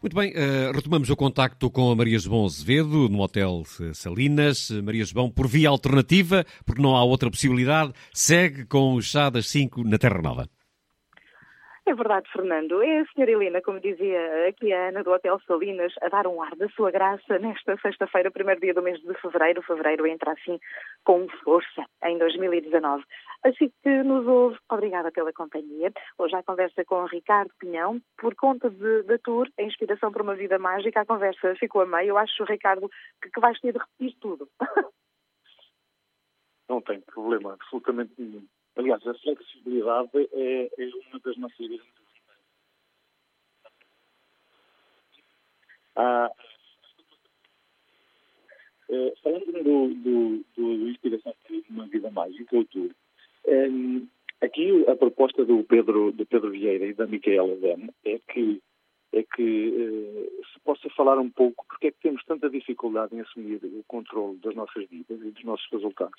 Muito bem, retomamos o contacto com a Maria João Azevedo, no Hotel Salinas. Maria João, por via alternativa, porque não há outra possibilidade, segue com o chá das 5 na Terra Nova. É verdade, Fernando. É a senhora Helena, como dizia aqui a Ana do Hotel Salinas, a dar um ar da sua graça nesta sexta-feira, primeiro dia do mês de fevereiro. Fevereiro entra assim com força em 2019. Assim que nos ouve, obrigada pela companhia. Hoje a conversa com o Ricardo Pinhão, por conta da tour, a Inspiração para uma Vida Mágica. A conversa ficou a meio. Eu acho, Ricardo, que vais ter de repetir tudo. Não tem problema absolutamente nenhum. Aliás, a flexibilidade é uma das nossas grandes falando do Inspiração para uma Vida Mágica, o tour, aqui a proposta do Pedro Vieira e da Micaela Zene é que se possa falar um pouco porque é que temos tanta dificuldade em assumir o controle das nossas vidas e dos nossos resultados.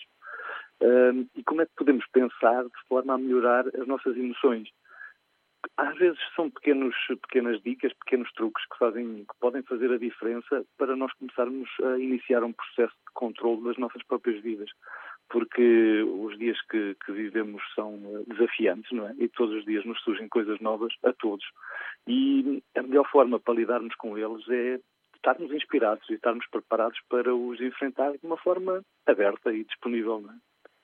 E como é que podemos pensar de forma a melhorar as nossas emoções? Às vezes são pequenas dicas, pequenos truques que podem fazer a diferença para nós começarmos a iniciar um processo de controle das nossas próprias vidas. Porque os dias que vivemos são desafiantes, não é? E todos os dias nos surgem coisas novas a todos. E a melhor forma para lidarmos com eles é estarmos inspirados e estarmos preparados para os enfrentar de uma forma aberta e disponível, não é?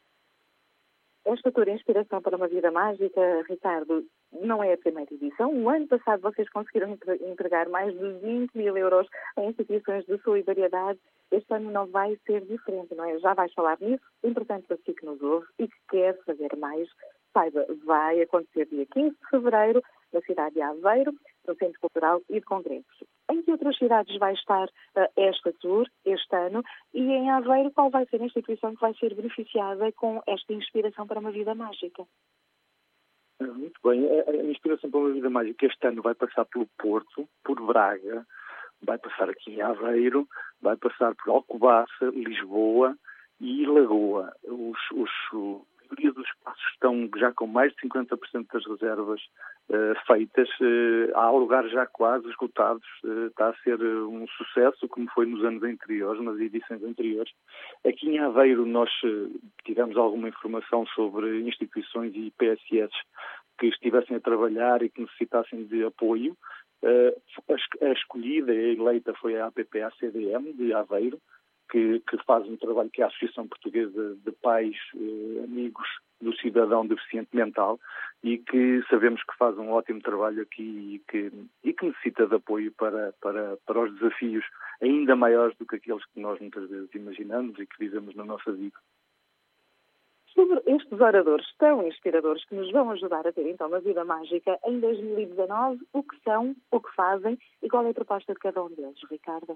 Esta tour Inspiração para uma Vida Mágica, Ricardo, não é a primeira edição. O ano passado vocês conseguiram entregar mais de 20 mil euros a instituições de solidariedade. Este ano não vai ser diferente, não é? Já vais falar nisso. Importante para si que nos ouve e que quer saber mais, saiba, vai acontecer dia 15 de fevereiro na cidade de Aveiro, no Centro Cultural e de Congressos. Em que outras cidades vai estar esta tour este ano? E em Aveiro, qual vai ser a instituição que vai ser beneficiada com esta Inspiração para uma Vida Mágica? Muito bem. A Inspiração para uma Vida Mágica este ano vai passar pelo Porto, por Braga, vai passar aqui em Aveiro, vai passar por Alcobaça, Lisboa e Lagoa. A maioria dos espaços estão já com mais de 50% das reservas feitas. Há lugares já quase esgotados. Está a ser um sucesso, como foi nos anos anteriores, nas edições anteriores. Aqui em Aveiro nós tivemos alguma informação sobre instituições e PSS que estivessem a trabalhar e que necessitassem de apoio. A escolhida e eleita foi a APPA-CDM de Aveiro, que faz um trabalho que é a Associação Portuguesa de Pais Amigos do Cidadão Deficiente Mental e que sabemos que faz um ótimo trabalho aqui e que necessita de apoio para os desafios ainda maiores do que aqueles que nós muitas vezes imaginamos e que vivemos na nossa vida. Sobre estes oradores tão inspiradores que nos vão ajudar a ter então uma vida mágica em 2019, o que são, o que fazem e qual é a proposta de cada um deles, Ricardo?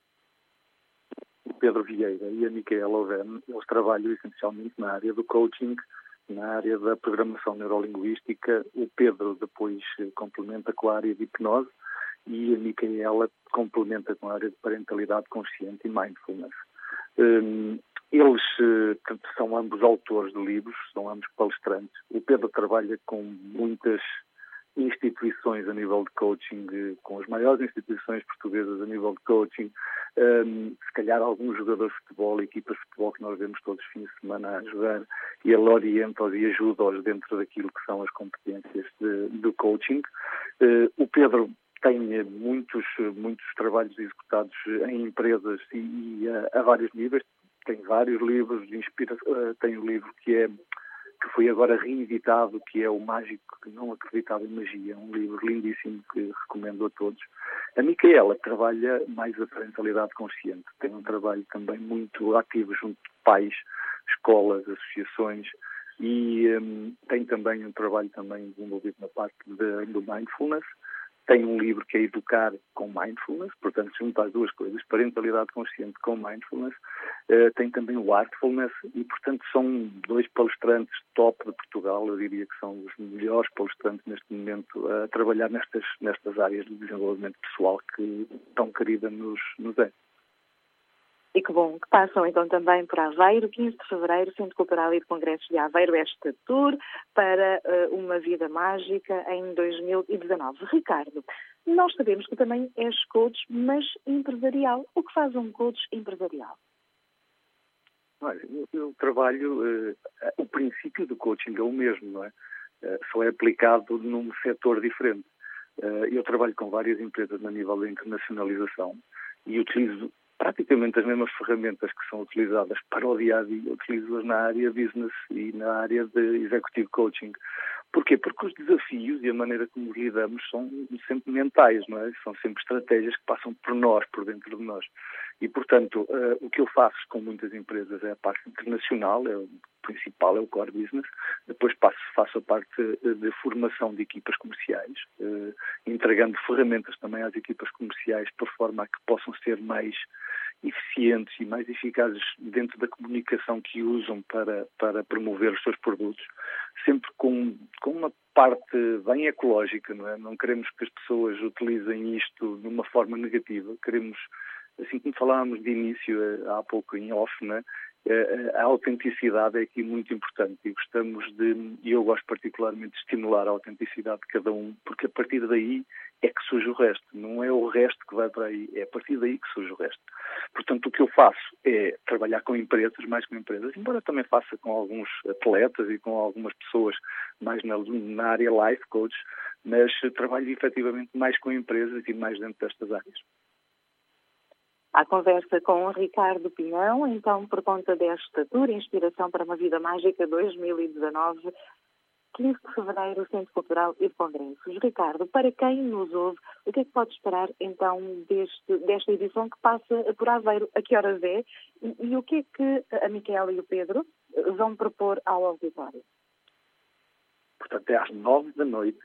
O Pedro Vieira e a Micaela Oven, eles trabalham essencialmente na área do coaching, na área da programação neurolinguística. O Pedro depois complementa com a área de hipnose e a Micaela complementa com a área de parentalidade consciente e mindfulness. Eles são ambos autores de livros, são ambos palestrantes. O Pedro trabalha com muitas instituições a nível de coaching, com as maiores instituições portuguesas a nível de coaching, se calhar alguns jogadores de futebol, equipas de futebol que nós vemos todos os fins de semana a jogar, e ele orienta-os e ajuda-os dentro daquilo que são as competências do coaching. O Pedro tem muitos trabalhos executados em empresas e a vários níveis. Tem vários livros de inspiração. Tem um livro que foi agora reeditado, que é O Mágico que Não Acreditava em Magia, um livro lindíssimo que recomendo a todos. A Micaela trabalha mais a parentalidade consciente, tem um trabalho também muito ativo junto de pais, escolas, associações e tem também um trabalho também desenvolvido na parte do mindfulness. Tem um livro que é Educar com Mindfulness, portanto, junta as duas coisas, parentalidade consciente com mindfulness. Tem também o Artfulness e, portanto, são dois palestrantes top de Portugal. Eu diria que são os melhores palestrantes neste momento a trabalhar nestas áreas de desenvolvimento pessoal que tão querida nos é. E que bom que passam então também por Aveiro, 15 de fevereiro, Centro Cultural e de Congressos de Aveiro, esta tour para uma vida mágica em 2019. Ricardo, nós sabemos que também és coach, mas empresarial. O que faz um coach empresarial? Olha, eu trabalho, o princípio do coaching é o mesmo, não é? Só é aplicado num setor diferente. Eu trabalho com várias empresas a nível da internacionalização e utilizo praticamente as mesmas ferramentas que são utilizadas para o dia-a-dia, utilizo-as na área business e na área de executive coaching. Porquê? Porque os desafios e a maneira como lidamos são sempre mentais, não é? São sempre estratégias que passam por nós, por dentro de nós. E, portanto, o que eu faço com muitas empresas é a parte internacional, é o principal, é o core business. Depois faço a parte de formação de equipas comerciais, entregando ferramentas também às equipas comerciais por forma a que possam ser mais eficientes e mais eficazes dentro da comunicação que usam para promover os seus produtos, sempre com uma parte bem ecológica, não é? Não queremos que as pessoas utilizem isto de uma forma negativa, queremos, assim como falámos de início, há pouco em off, não é? A autenticidade é aqui muito importante e eu gosto particularmente de estimular a autenticidade de cada um, porque a partir daí é que surge o resto, não é o resto que vai para aí, é a partir daí que surge o resto. Portanto, o que eu faço é trabalhar com empresas, mais com empresas, embora também faça com alguns atletas e com algumas pessoas mais na área life coach, mas trabalho efetivamente mais com empresas e mais dentro destas áreas. À conversa com o Ricardo Pinhão, então, por conta desta tour Inspiração para uma Vida Mágica 2019, 15 de fevereiro, Centro Cultural e de Congressos. Ricardo, para quem nos ouve, o que é que pode esperar, então, desta edição que passa por Aveiro? A que horas é? E o que é que a Micaela e o Pedro vão propor ao auditório? Portanto, é às 9 da noite,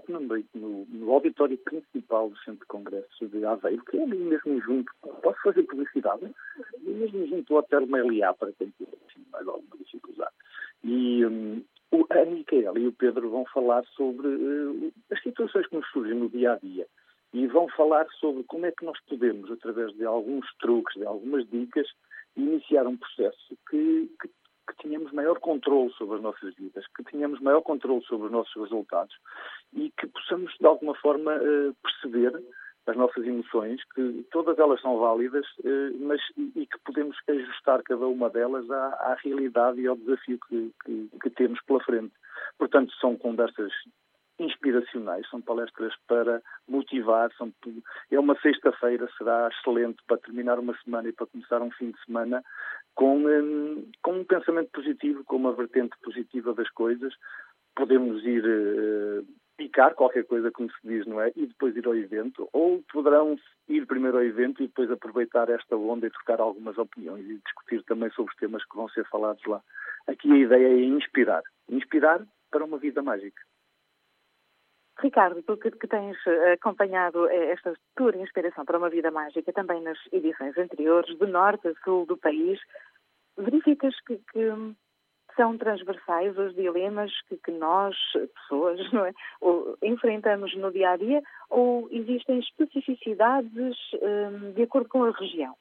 no auditório principal do Centro de Congressos de Aveiro, que é ali mesmo junto, posso fazer publicidade, mesmo junto ao Hotel Meliá, para quem tiver mais alguma dificuldade. E a Micaela e o Pedro vão falar sobre as situações que nos surgem no dia-a-dia e vão falar sobre como é que nós podemos, através de alguns truques, de algumas dicas, iniciar um processo que tenhamos maior controle sobre as nossas vidas, que tenhamos maior controle sobre os nossos resultados e que possamos, de alguma forma, perceber as nossas emoções, que todas elas são válidas, mas e que podemos ajustar cada uma delas à realidade e ao desafio que temos pela frente. Portanto, são conversas inspiracionais, são palestras para motivar, é uma sexta-feira, será excelente para terminar uma semana e para começar um fim de semana com um pensamento positivo, com uma vertente positiva das coisas. Podemos ir picar qualquer coisa, como se diz, não é? E depois ir ao evento, ou poderão ir primeiro ao evento e depois aproveitar esta onda e trocar algumas opiniões e discutir também sobre os temas que vão ser falados lá. Aqui a ideia é inspirar para uma vida mágica. Ricardo, tu que tens acompanhado esta tour Inspiração para uma Vida Mágica também nas edições anteriores, de norte a sul do país, verificas que são transversais os dilemas que nós, pessoas, não é, enfrentamos no dia-a-dia, ou existem especificidades de acordo com a região?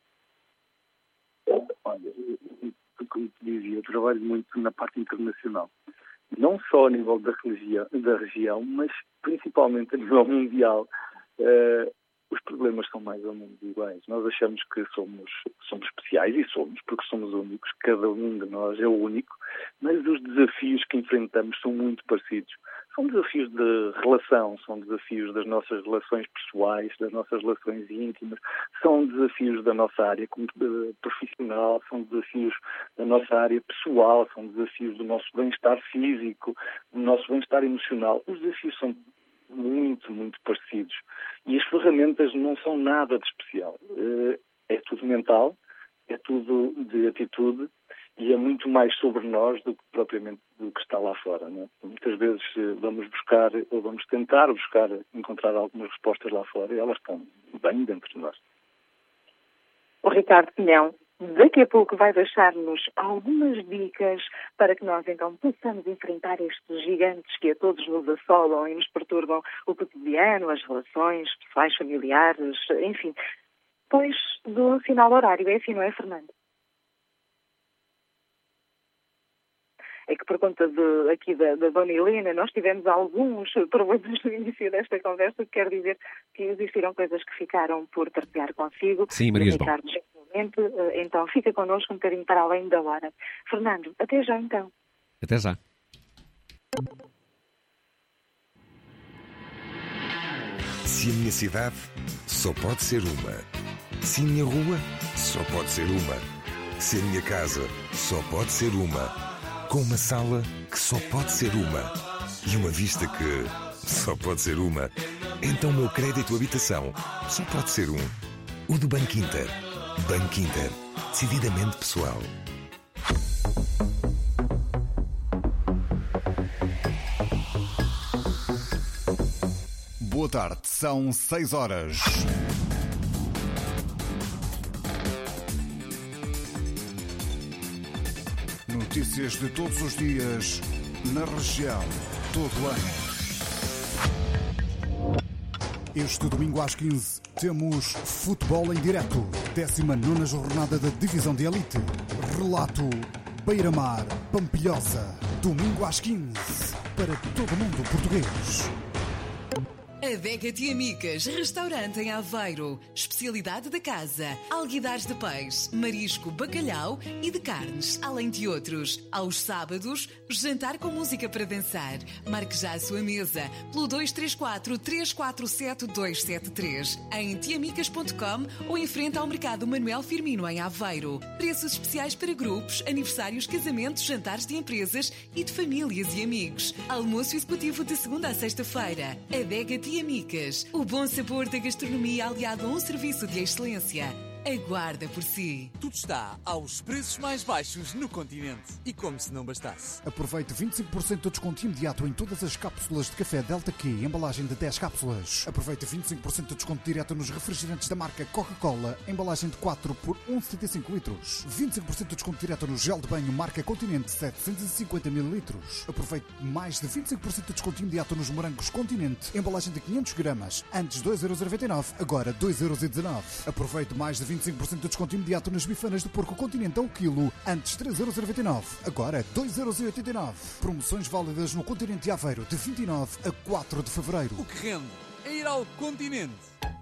Olha, como te dizia, eu trabalho muito na parte internacional. Não só a nível da região, mas principalmente a nível mundial. Os problemas são mais ou menos iguais. Nós achamos que somos especiais, e somos, porque somos únicos, cada um de nós é o único, mas os desafios que enfrentamos são muito parecidos. São desafios de relação, são desafios das nossas relações pessoais, das nossas relações íntimas, são desafios da nossa área profissional, são desafios da nossa área pessoal, são desafios do nosso bem-estar físico, do nosso bem-estar emocional. Os desafios são muito, muito parecidos. E as ferramentas não são nada de especial. É tudo mental, é tudo de atitude e é muito mais sobre nós do que propriamente do que está lá fora. Não é? Muitas vezes vamos buscar, ou vamos tentar encontrar algumas respostas lá fora e elas estão bem dentro de nós. O Ricardo Pinhão daqui a pouco vai deixar-nos algumas dicas para que nós então possamos enfrentar estes gigantes que a todos nos assolam e nos perturbam o cotidiano, as relações pessoais, familiares, enfim. depois do final horário. É assim, não é, Fernando? É que por conta aqui da Dona Helena, nós tivemos alguns problemas no início desta conversa, que quer dizer que existiram coisas que ficaram por partilhar consigo. Sim, Maria João. Então fica connosco um bocadinho para além da hora. Fernando, até já então. Até já. Se a minha cidade só pode ser uma. Se a minha rua só pode ser uma. Se a minha casa só pode ser uma. Com uma sala que só pode ser uma. E uma vista que só pode ser uma. Então o meu crédito habitação só pode ser um. O do Banco Inter. Banco Inter. Decididamente pessoal. Boa tarde, são 6 horas. Notícias de todos os dias, na região, todo o ano. Este domingo às 15 temos futebol em direto. 19ª jornada da Divisão de Elite. Relato Beira-Mar, Pampilhosa. Domingo às 15, para todo mundo português. Adega Tiamicas, restaurante em Aveiro. Especialidade da casa, alguidares de peixe, marisco, bacalhau e de carnes, além de outros. Aos sábados, jantar com música para dançar. Marque já a sua mesa pelo 234-347-273 em tiamicas.com ou em frente ao Mercado Manuel Firmino em Aveiro. Preços especiais para grupos, aniversários, casamentos, jantares de empresas e de famílias e amigos. Almoço executivo de segunda a sexta-feira. Adega Tiamicas, o bom sabor da gastronomia aliado a um serviço de excelência. Aguarda por si. Tudo está aos preços mais baixos no continente. E como se não bastasse. Aproveite 25% de desconto imediato em todas as cápsulas de café Delta Q, embalagem de 10 cápsulas. Aproveite 25% de desconto direto nos refrigerantes da marca Coca-Cola, embalagem de 4 por 1,75 litros. 25% de desconto direto no gel de banho marca Continente, 750 ml. Aproveite mais de 25% de desconto imediato nos morangos Continente, embalagem de 500 gramas, antes 2,99€, agora 2,19€. Aproveite mais de 25% de desconto imediato nas bifanas de porco Continente ao quilo, antes 3,99€, agora 2,89€. Promoções válidas no Continente Aveiro de 29 a 4 de fevereiro. O que rende é ir ao continente.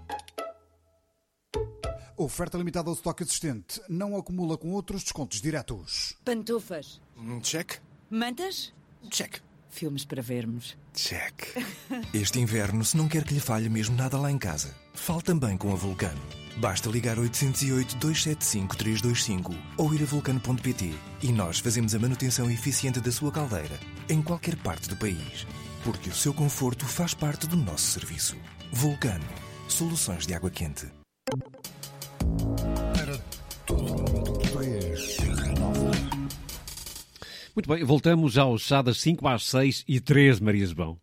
Oferta limitada ao estoque existente. Não acumula com outros descontos diretos. Pantufas. Check. Mantas? Check. Filmes para vermos. Check. Este inverno, se não quer que lhe falhe mesmo nada lá em casa, fale também com a Vulcano. Basta ligar 808-275-325 ou ir a vulcano.pt e nós fazemos a manutenção eficiente da sua caldeira em qualquer parte do país. Porque o seu conforto faz parte do nosso serviço. Vulcano. Soluções de água quente. Para todo mundo português. Muito bem, voltamos ao chá das 5 às 6 e 3, Maria João.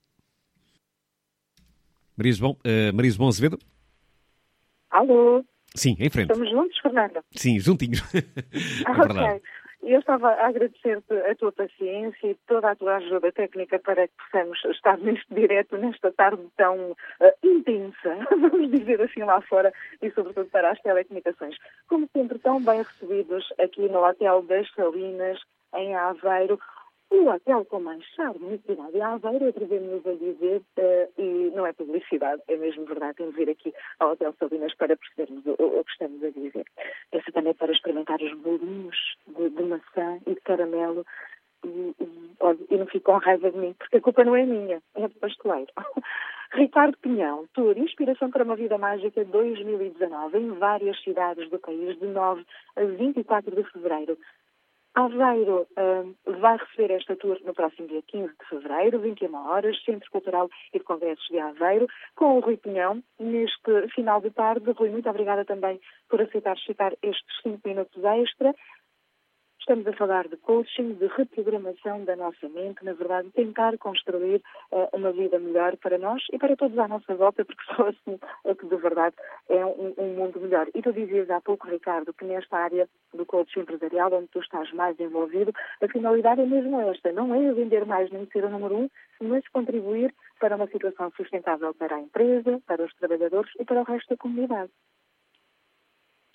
Maria João Azevedo? Alô? Sim, em frente. Estamos juntos, Fernanda? Sim, juntinhos. É verdade. Ok. Eu estava a agradecer-te a tua paciência e toda a tua ajuda técnica para que possamos estar neste direto, nesta tarde tão intensa, vamos dizer assim lá fora, e sobretudo para as telecomunicações. Como sempre, tão bem recebidos aqui no Hotel das Salinas, em Aveiro. O hotel com mais charme na cidade de Aveiro, atrevemos a dizer, e não é publicidade, é mesmo verdade, temos de vir aqui ao Hotel Salinas para percebermos o que estamos a dizer. Peço também para experimentar os bolinhos de maçã e de caramelo e não fico com raiva de mim, porque a culpa não é minha, é do pasteleiro. Ricardo Pinhão, Tour Inspiração para uma Vida Mágica 2019, em várias cidades do país, de 9 a 24 de fevereiro. Aveiro vai receber esta tour no próximo dia 15 de fevereiro, 21 horas, Centro Cultural e de Congressos de Aveiro, com o Rui Pinhão, neste final de tarde. Rui, muito obrigada também por aceitar ficar estes 5 minutos extra. Estamos a falar de coaching, de reprogramação da nossa mente, na verdade, tentar construir uma vida melhor para nós e para todos à nossa volta, porque só assim é que, de verdade, é um mundo melhor. E tu dizias há pouco, Ricardo, que nesta área do coaching empresarial, onde tu estás mais envolvido, a finalidade é mesmo esta, não é vender mais nem ser o número 1, mas contribuir para uma situação sustentável para a empresa, para os trabalhadores e para o resto da comunidade.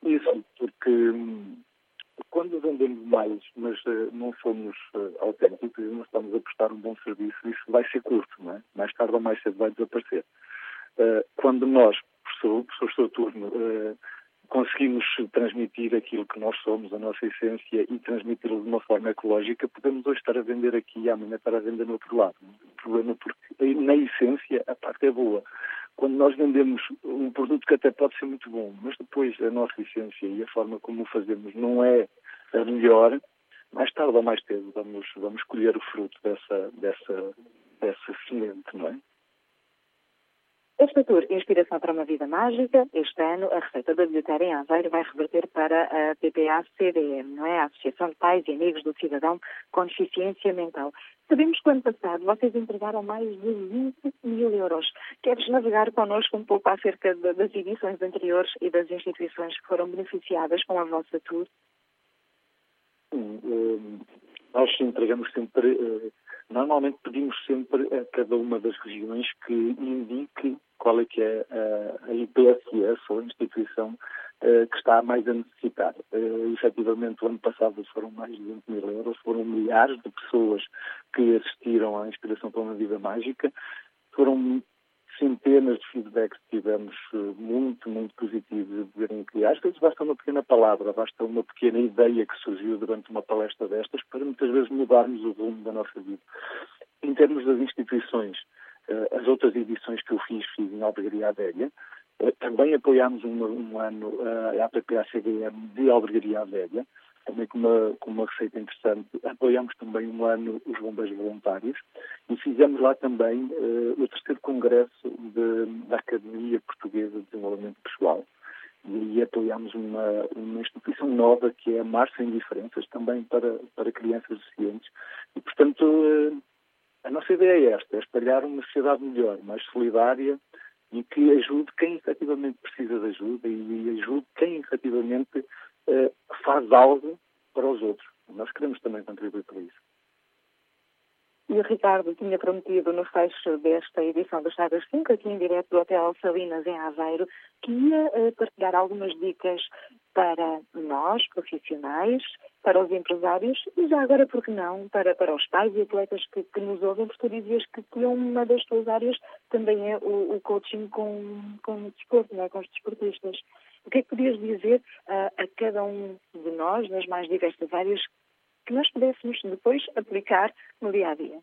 Isso, porque quando vendemos mais, mas não somos autênticos, não estamos a prestar um bom serviço, isso vai ser curto, não é? Mais tarde ou mais cedo vai desaparecer. Quando nós, professor Saturno, conseguimos transmitir aquilo que nós somos, a nossa essência, e transmiti-lo de uma forma ecológica, podemos hoje estar a vender aqui e amanhã estar a vender no outro lado. O problema é porque, na essência, a parte é boa. Quando nós vendemos um produto que até pode ser muito bom, mas depois a nossa essência e a forma como o fazemos não é a melhor, mais tarde ou mais cedo vamos colher o fruto dessa semente, não é? Esta tour Inspiração para uma Vida Mágica, este ano a receita da bilheteira em Aveiro vai reverter para a PPA-CDM, não é? A Associação de Pais e Amigos do Cidadão com Deficiência Mental. Sabemos que, ano passado, vocês entregaram mais de 20 mil euros. Queres navegar connosco um pouco acerca das edições anteriores e das instituições que foram beneficiadas com a vossa tour? Nós entregamos sempre, normalmente pedimos sempre a cada uma das regiões que indique qual é que é a IPSS, ou a instituição que está mais a necessitar. Efetivamente, o ano passado foram mais de 20 mil euros, foram milhares de pessoas que assistiram à Inspiração para uma Vida Mágica, foram centenas de feedbacks que tivemos muito, muito positivos a dizerem que às vezes basta uma pequena palavra, basta uma pequena ideia que surgiu durante uma palestra destas para muitas vezes mudarmos o rumo da nossa vida. Em termos das instituições, as outras edições que eu fiz em Albergaria Adélia, também apoiámos um ano a APPA-CDM de Albergaria Adélia, também com uma receita interessante. Apoiámos também um ano os bombeiros voluntários e fizemos lá também o 3º Congresso da Academia Portuguesa de Desenvolvimento Pessoal. E apoiámos uma instituição nova que é a Mar Sem Diferenças, também para crianças deficientes. E, portanto, a nossa ideia é esta, é espalhar uma sociedade melhor, mais solidária e que ajude quem efetivamente precisa de ajuda e ajude quem efetivamente faz algo para os outros. Nós queremos também contribuir para isso. E o Ricardo tinha prometido no fecho desta edição do Chagas 5, aqui em direto do Hotel Salinas, em Aveiro, que ia partilhar algumas dicas para nós, profissionais, para os empresários e já agora, por que não, para os pais e atletas que nos ouvem, porque tu dizias que uma das tuas áreas também é o coaching com o desporto, não é? Com os desportistas. O que é que podias dizer a cada um de nós, nas mais diversas áreas, que nós pudéssemos depois aplicar no dia-a-dia?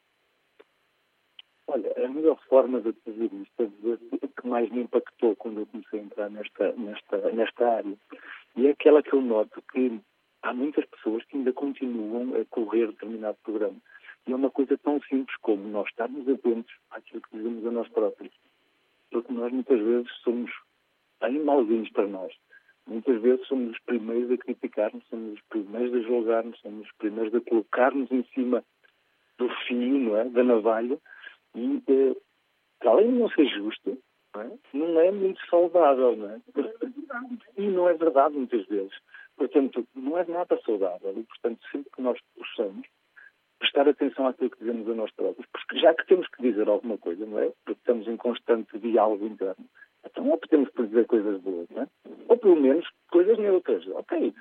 Olha, a melhor forma de dizer isto, a que mais me impactou quando eu comecei a entrar nesta área, e é aquela que eu noto que há muitas pessoas que ainda continuam a correr determinado programa. E é uma coisa tão simples como nós estarmos atentos àquilo que dizemos a nós próprios. Porque nós muitas vezes somos bem malzinhos para nós. Muitas vezes somos os primeiros a criticar-nos, somos os primeiros a julgar-nos, somos os primeiros a colocar-nos em cima do fio, não é? Da navalha. E, além de não ser justo, não é muito saudável, não é? E não é verdade muitas vezes. Portanto, não é nada saudável. E, portanto, sempre que nós possamos prestar atenção àquilo que dizemos a nós próprios, porque já que temos que dizer alguma coisa, não é? Porque estamos em constante diálogo interno. Então, ou temos que dizer coisas boas, não é? Ou, pelo menos, coisas neutras. Ok,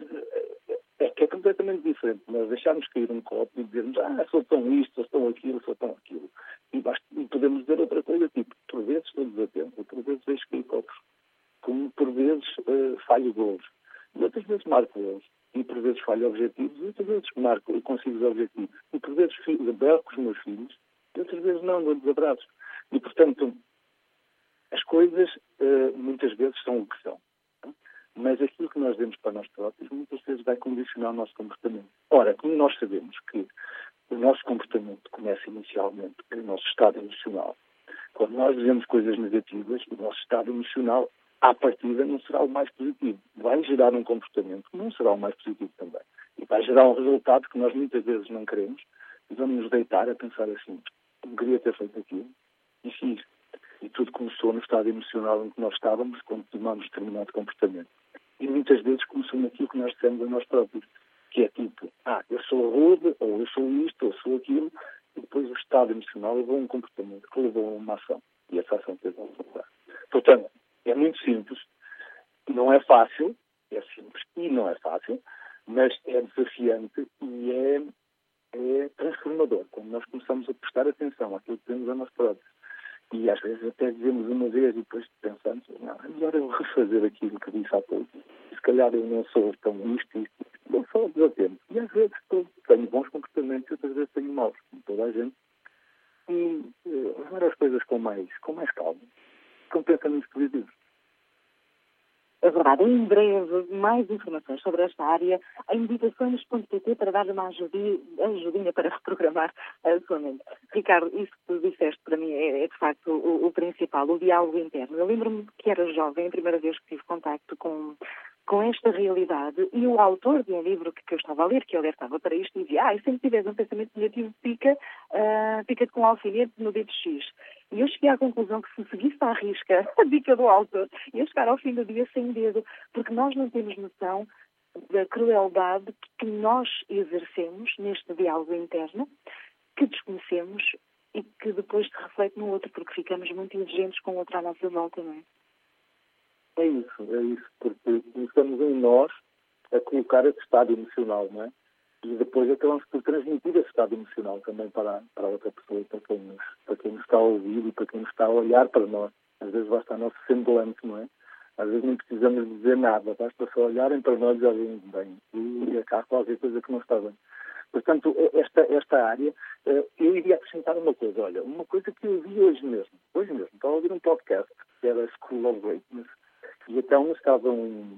é completamente diferente. Nós deixarmos cair um copo e dizermos sou tão isto, sou tão aquilo. E podemos dizer outra coisa, tipo, por vezes estou desatento, por vezes deixo cair copos. Como por vezes falho golos. E outras vezes marco golos. E por vezes falho objetivos, e outras vezes marco e consigo os objetivos. E por vezes berro com os meus filhos, e outras vezes não, dou-lhes abraços. E, portanto, as coisas muitas vezes são o que são. Mas aquilo que nós demos para nós próprios muitas vezes vai condicionar o nosso comportamento. Ora, como nós sabemos que o nosso comportamento começa inicialmente pelo nosso estado emocional, quando nós dizemos coisas negativas, o nosso estado emocional, à partida, não será o mais positivo. Vai gerar um comportamento que não será o mais positivo também. E vai gerar um resultado que nós muitas vezes não queremos e vamos nos deitar a pensar assim, eu queria ter feito aquilo e fiz. E tudo começou no estado emocional em que nós estávamos quando tomamos determinado comportamento. E muitas vezes começou naquilo que nós dissemos a nós próprios, que é tipo, eu sou rude, ou eu sou isto, ou sou aquilo, e depois o estado emocional levou a um comportamento que levou a uma ação. E essa ação teve um resultado. Portanto, é muito simples. Não é fácil, é simples e não é fácil, mas é desafiante e é transformador. Quando nós começamos a prestar atenção àquilo que temos a nós próprios. E às vezes até dizemos uma vez e depois pensamos, não, é melhor eu refazer aquilo que disse há pouco. Se calhar eu não sou tão isto. Eu sou desatento. E às vezes tenho bons comportamentos e outras vezes tenho maus, como toda a gente. E levar as coisas com mais calma, com pensamentos positivos. É verdade. Em breve, mais informações sobre esta área em meditações.pt para dar uma ajudinha para reprogramar a sua mente. Ricardo, isso que tu disseste para mim é de facto o principal, o diálogo interno. Eu lembro-me que era jovem, a primeira vez que tive contacto com esta realidade, e o autor de um livro que eu estava a ler, que alertava para isto, dizia, e sempre tiveres um pensamento negativo, pica-te com um alfinete no dedo X. E eu cheguei à conclusão que se seguisse à risca a dica do autor, ia chegar ao fim do dia sem dedo, porque nós não temos noção da crueldade que nós exercemos neste diálogo interno, que desconhecemos e que depois se reflete no outro, porque ficamos muito exigentes com o outro à nossa volta, não é? É isso, porque começamos em nós a colocar esse estado emocional, não é? E depois acabamos por transmitir esse estado emocional também para a outra pessoa, para quem nos está a ouvir e para quem nos está a olhar para nós. Às vezes basta o nosso semblante, não é? Às vezes não precisamos dizer nada, basta só olharem para nós e olharem bem. E há qualquer coisa que não está bem. Portanto, esta área, eu iria acrescentar uma coisa. Olha, uma coisa que eu vi hoje mesmo. Estava a ouvir um podcast, que era School of Greatness, e então estava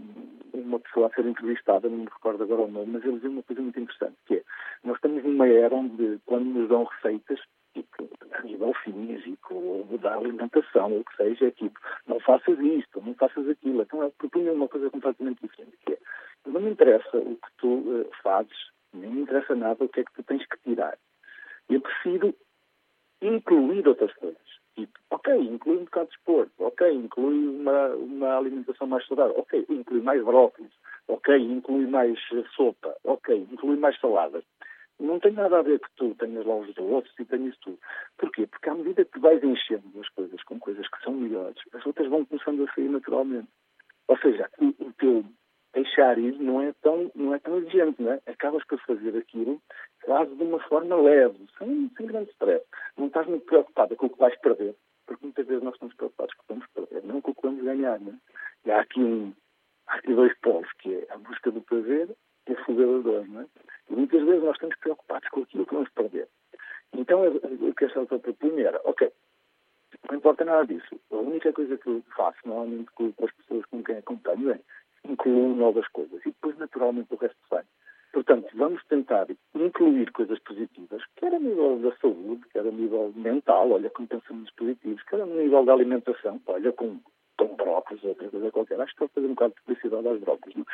uma pessoa a ser entrevistada, não me recordo agora o nome, mas ele dizia uma coisa muito interessante, que é, nós estamos numa era onde, quando nos dão receitas, tipo, a nível físico, ou da alimentação, ou o que seja, é tipo, não faças isto, não faças aquilo. Então, eu propunha uma coisa completamente diferente, que é, não me interessa o que tu fazes, nem me interessa nada o que é que tu tens que tirar. Eu prefiro incluir outras coisas. Tipo, ok, inclui um bocado de desporto, ok, inclui uma alimentação mais saudável, ok, inclui mais brócolis, ok, inclui mais sopa, ok, inclui mais saladas. Não tem nada a ver que tu tenhas lá os doces e tenhas tudo. Porquê? Porque à medida que tu vais enchendo as coisas com coisas que são melhores, as outras vão começando a sair naturalmente. Ou seja, o teu deixar ir não é tão exigente, não é? Acabas por fazer aquilo quase de uma forma leve, sem grande stress. Não estás muito preocupada com o que vais perder, porque muitas vezes nós estamos preocupados com o que vamos perder, não com o que vamos ganhar, não é? E há aqui dois polos, que é a busca do prazer e a fuga da dor, não é? E muitas vezes nós estamos preocupados com aquilo que vamos perder. Então, o que esta autora propunha era, ok, não importa nada disso. A única coisa que eu faço, normalmente com as pessoas com quem acompanho, é incluir novas coisas. E depois, naturalmente, o resto sai. Portanto, vamos tentar incluir coisas positivas, quer a nível da saúde, quer a nível mental, olha, com pensamentos positivos, quer a nível da alimentação, olha, com brócolis ou outra coisa qualquer. Acho que estou a fazer um bocado de publicidade aos brócolis, não?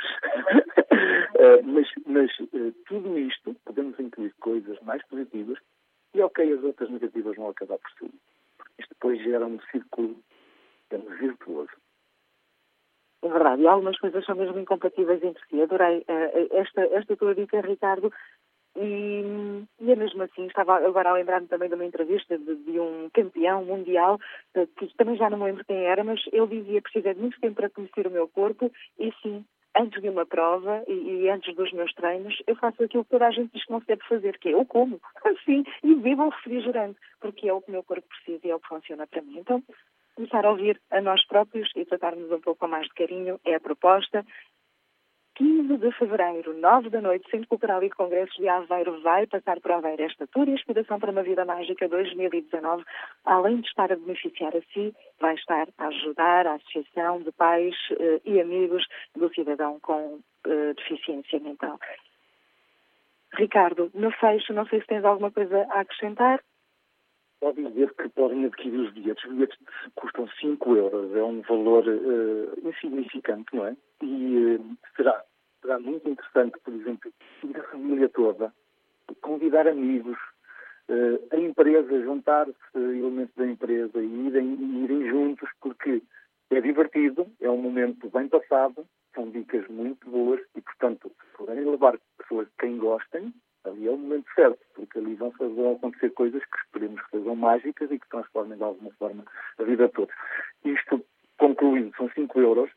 mas tudo isto, podemos incluir coisas mais positivas e, ok, as outras negativas vão acabar por si. Isto depois gera um círculo virtuoso. É verdade, e algumas coisas são mesmo incompatíveis entre si. Adorei esta tua dica, Ricardo, e é mesmo assim. Estava agora a lembrar-me também de uma entrevista de um campeão mundial, que também já não me lembro quem era, mas ele dizia que precisei de muito tempo para conhecer o meu corpo, e sim, antes de uma prova e antes dos meus treinos, eu faço aquilo que toda a gente diz que não se deve fazer, que é eu como, assim, e bebo um refrigerante, porque é o que o meu corpo precisa e é o que funciona para mim. Então, começar a ouvir a nós próprios e tratar-nos um pouco mais de carinho é a proposta. 15 de fevereiro, 9 da noite, Centro Cultural e de Congressos de Aveiro vai passar por Aveiro esta tour e Inspiração para uma Vida Mágica 2019. Além de estar a beneficiar a si, vai estar a ajudar a Associação de Pais e Amigos do Cidadão com Deficiência Mental. Ricardo, no fecho, não sei se tens alguma coisa a acrescentar. Pode dizer que podem adquirir os bilhetes. Os bilhetes custam 5 euros. É um valor insignificante, não é? E será muito interessante, por exemplo, ir a família toda, convidar amigos, a empresa, juntar-se elementos da empresa e irem juntos, porque é divertido, é um momento bem passado, são dicas muito boas e, portanto, se puderem levar pessoas de quem gostem, ali é o momento certo, porque ali vão acontecer coisas que esperemos que sejam mágicas e que transformem de alguma forma a vida toda. Isto, concluindo, são 5 euros por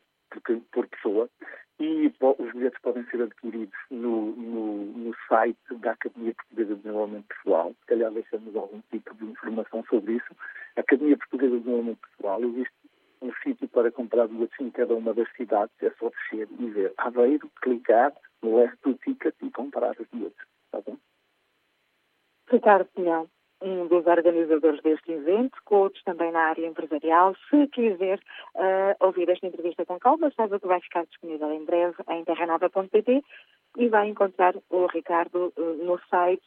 por pessoa, e os bilhetes podem ser adquiridos no site da Academia Portuguesa de Desenvolvimento Pessoal. Se calhar deixamos algum tipo de informação sobre isso. A Academia Portuguesa de Desenvolvimento Pessoal, existe um sítio para comprar bilhetes em cada uma das cidades, é só descer e ver Aveiro, clicar no Last to Ticket e comprar os bilhetes. Está bom? Ricardo Pinhão, um dos organizadores deste evento, coach também na área empresarial. Se quiser ouvir esta entrevista com calma, saiba que vai ficar disponível em breve em terranova.pt e vai encontrar o Ricardo no site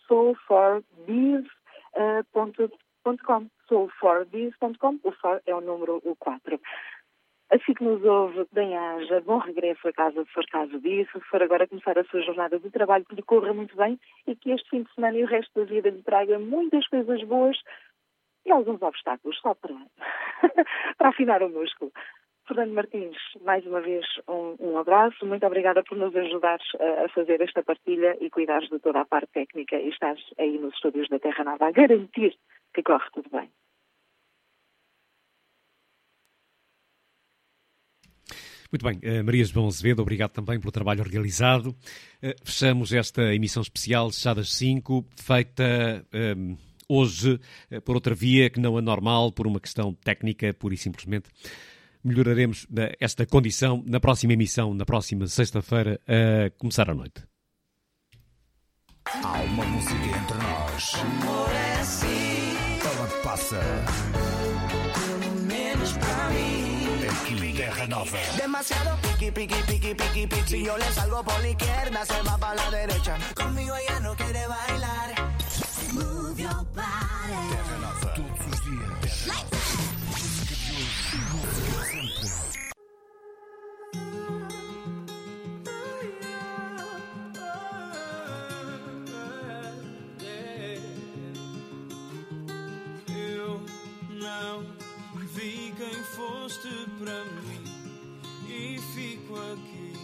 soulforbiz.com. soulforbiz.com. O for é o número 4. Assim que nos ouve, bem-aja, bom regresso a casa se for caso disso, se for agora começar a sua jornada de trabalho, que lhe corra muito bem e que este fim de semana e o resto da vida lhe traga muitas coisas boas e alguns obstáculos, só para, para afinar o músculo. Fernando Martins, mais uma vez um abraço, muito obrigada por nos ajudares a fazer esta partilha e cuidares de toda a parte técnica e estás aí nos estúdios da Terra Nova a garantir que corre tudo bem. Muito bem, Maria João Azevedo, obrigado também pelo trabalho realizado. Fechamos esta emissão especial Chadas 5, feita hoje por outra via que não é normal, por uma questão técnica, pura e simplesmente. Melhoraremos esta condição na próxima emissão, na próxima sexta-feira, a começar a noite. Há uma música entre nós. Amor é assim. Ela passa. Pelo menos para mim. Aqui, Terra Nova. Demasiado piqui, piqui, piqui, piqui, piqui. Si yo le salgo por la izquierda, se va para la derecha. Conmigo ella no quiere bailar. Move your body. Terra Nova. Todos os dias. Terra Nova. Música de hoje. Música sempre. Para mim e fico aqui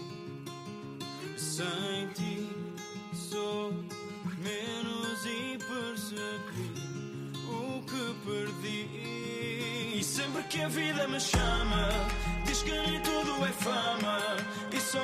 sem ti, sou menos e percebi o que perdi. E sempre que a vida me chama, diz que nem tudo é fama e só